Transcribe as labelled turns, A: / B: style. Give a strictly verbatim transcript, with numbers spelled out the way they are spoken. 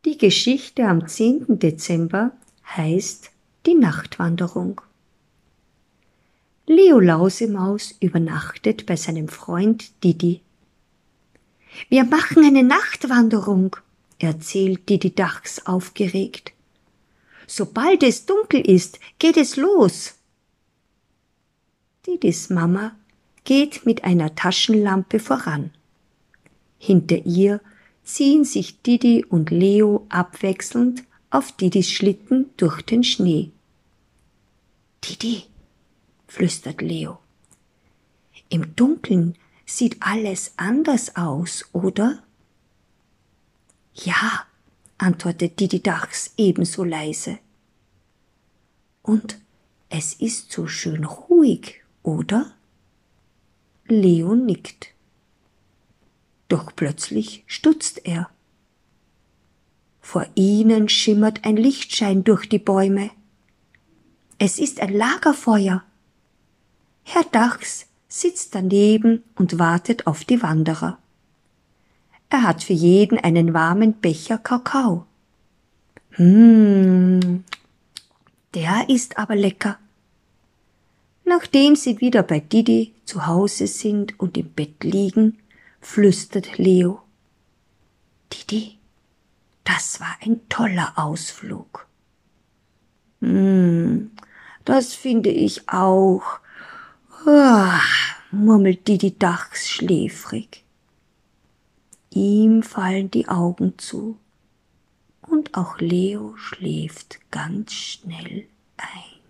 A: Die Geschichte am zehnten Dezember heißt Die Nachtwanderung. Leo Lausemaus übernachtet bei seinem Freund Didi. »Wir machen eine Nachtwanderung«, erzählt Didi Dachs aufgeregt. »Sobald es dunkel ist, geht es los.« Didis Mama geht mit einer Taschenlampe voran. Hinter ihr ziehen sich Didi und Leo abwechselnd auf Didis Schlitten durch den Schnee. »Didi«, flüstert Leo, »im Dunkeln sieht alles anders aus, oder?« »Ja«, antwortet Didi Dachs ebenso leise. »Und es ist so schön ruhig, oder?« Leo nickt. Doch plötzlich stutzt er. Vor ihnen schimmert ein Lichtschein durch die Bäume. Es ist ein Lagerfeuer. Herr Dachs sitzt daneben und wartet auf die Wanderer. Er hat für jeden einen warmen Becher Kakao. Hm, der ist aber lecker. Nachdem sie wieder bei Didi zu Hause sind und im Bett liegen, flüstert Leo. »Didi, das war ein toller Ausflug.« »Hm, das finde ich auch«, oh, murmelt Didi Dachs schläfrig. Ihm fallen die Augen zu und auch Leo schläft ganz schnell ein.